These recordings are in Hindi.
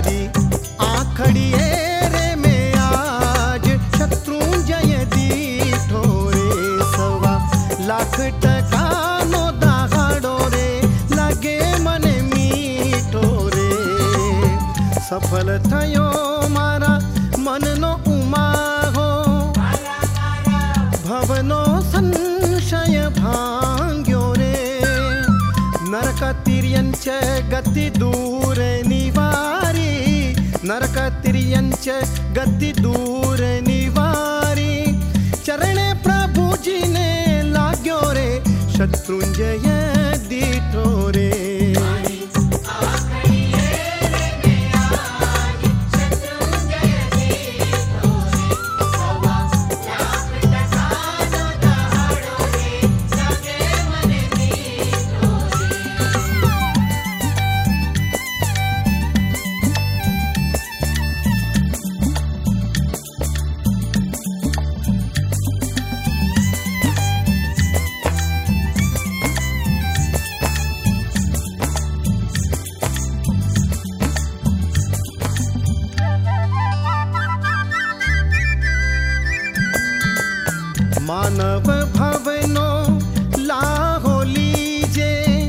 मारी आखड़िए रे में आज शत्रुंजय दीठो रे 1.25 लाख टकानो दहाड़ो रे लागे मने मीठो रे सफल थयो मारा मननो उमाहो भवनो संशय भांग्यो रे नरकतिर्यंच गति दूर निवारी नरकतिर्यंच गति दूर निवारी चरणे प्रभु जी ने लाग्यो रे शत्रुंजय दीठो रे मानव भवनो लाहो लीजे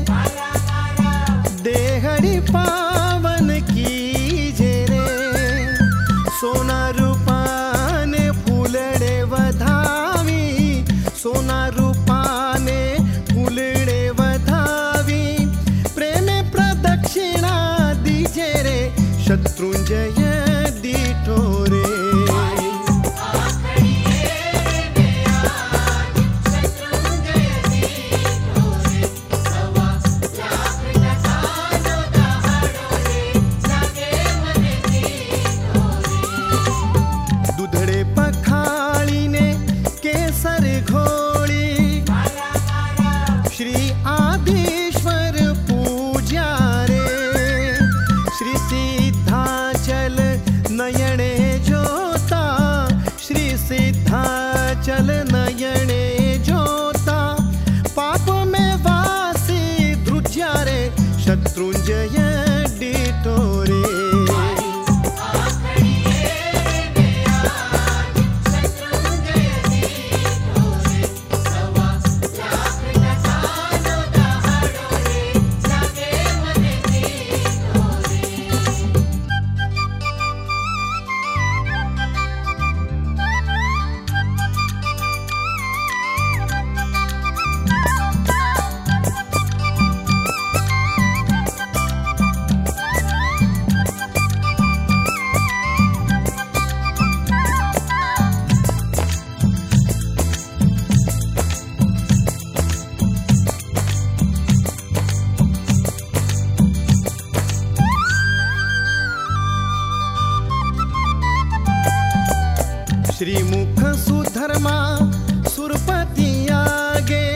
देहड़ी पावन कीजे रे सोना रूपा ने फूलड़े वधावी सोना रूपा ने फूलड़े वधावी प्रेम प्रदक्षिणा दीजे रे शत्रुंजय दीठो रे श्री आदिश्वर पूजा रे श्री सिद्धाचल नयने जोता श्री सिद्धाचल नयने जोता पाप में वासी ध्रुज्या रे शत्रुंजय दीठो रे श्रीमुख सुधर्मा सुरपति आगे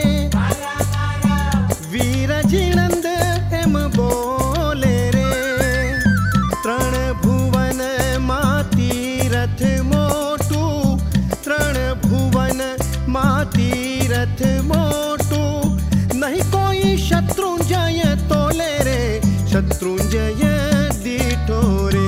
वीर जिनंद एम बोले रे तृण भुवन मा तीरथ मोटू तृण भुवन मा तीरथ मोटू नहीं कोई शत्रुंजय तोले रे शत्रुंजय दीठो रे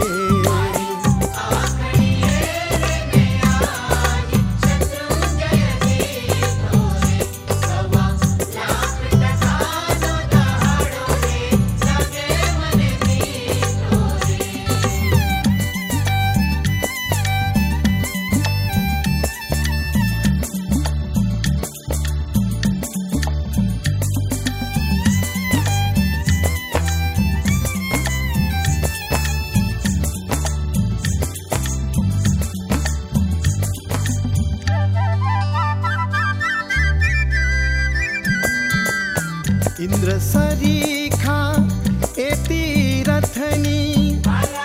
इंद्र सरीखा एती रथनी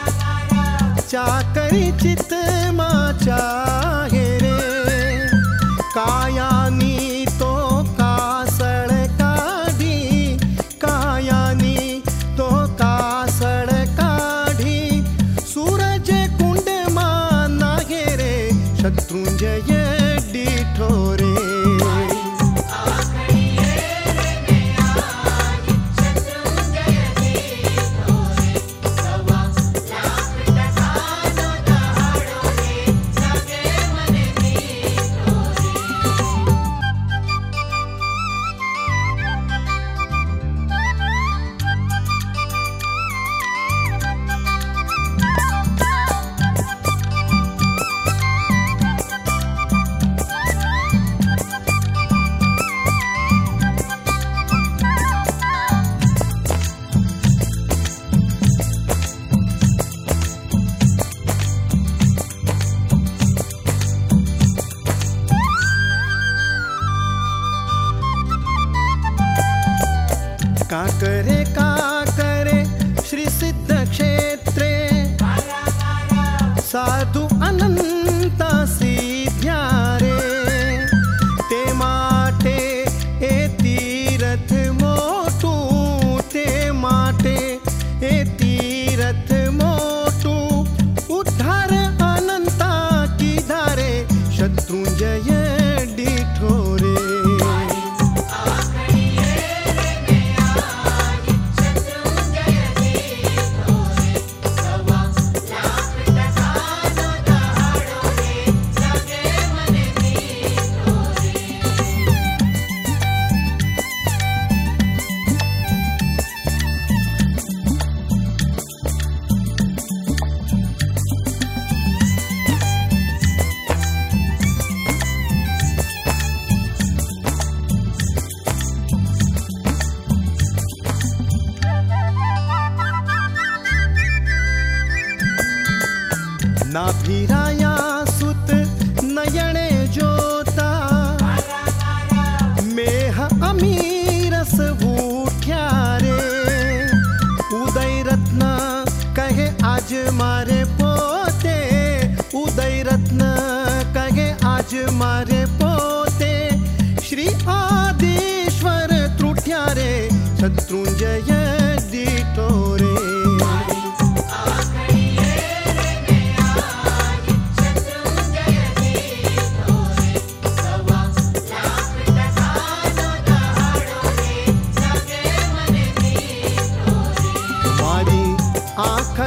चाकरी चित मा चाहे रे कायानी तो कासड़ काढ़ी कायानी तो कासड़ काढ़ी सूरज कुंड मा नागे रे शत्रुंजय दीठो रे करे का करे श्री सिद्ध क्षेत्रे साधु अनंता सिद्ध्या रे ते माटे ए तीरथ मोटू ते माटे ए तीरथ मोटू उद्धार अनंता की धारे शत्रुंजय डिठोरे नाभिराया सुत नयने जोता मेह अमीरस भूख्या रे उदय रत्न कहे आज मारे पोते उदय रत्न कहे आज मारे पोते श्री आदिश्वर त्रुट्या रे शत्रुंजय डिठोरे आँख